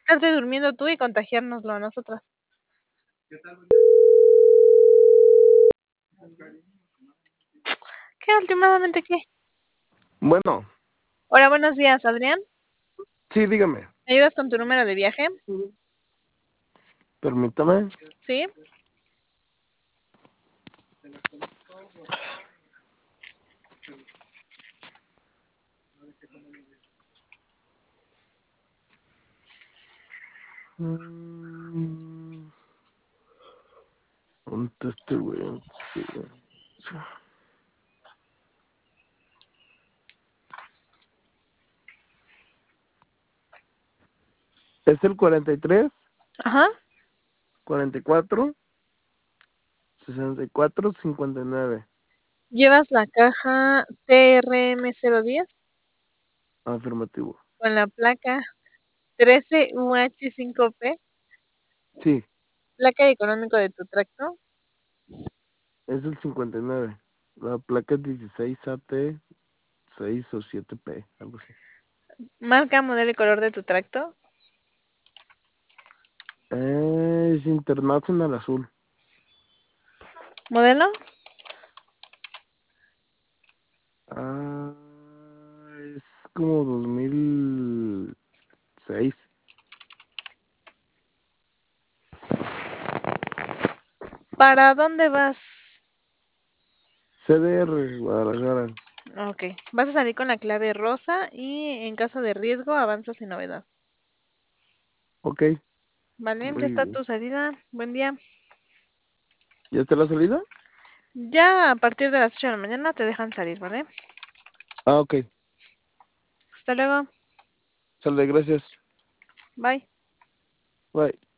quedarte durmiendo tú y contagiárnoslo a nosotras. ¿Qué últimamente qué? Bueno, Hola, buenos días, Adrián. sí, dígame. ¿Me ayudas con tu número de viaje? Permítame. Sí. ¿Dónde está este güey? Es el 43, Ajá. 44, 64, 59. ¿Llevas la caja TRM010 Afirmativo. con la placa 13UH5P, Sí, placa y económico de tu tracto? es el 59. La placa es 16AT 6 o 7P, algo así. Marca, modelo y color de tu tracto. Es International Azul. ¿Modelo? Ah, es como 2006. ¿Para dónde vas? CDR, Guadalajara. Ok. Vas a salir con la clave rosa y en caso de riesgo avanzas sin novedad. Ok, Vale, ya muy está bien. tu salida. Buen día. ¿Ya está la salida? Ya a partir de las 8 de la mañana te dejan salir, ¿vale? Ah, ok. Hasta luego. Sale, gracias. Bye. Bye.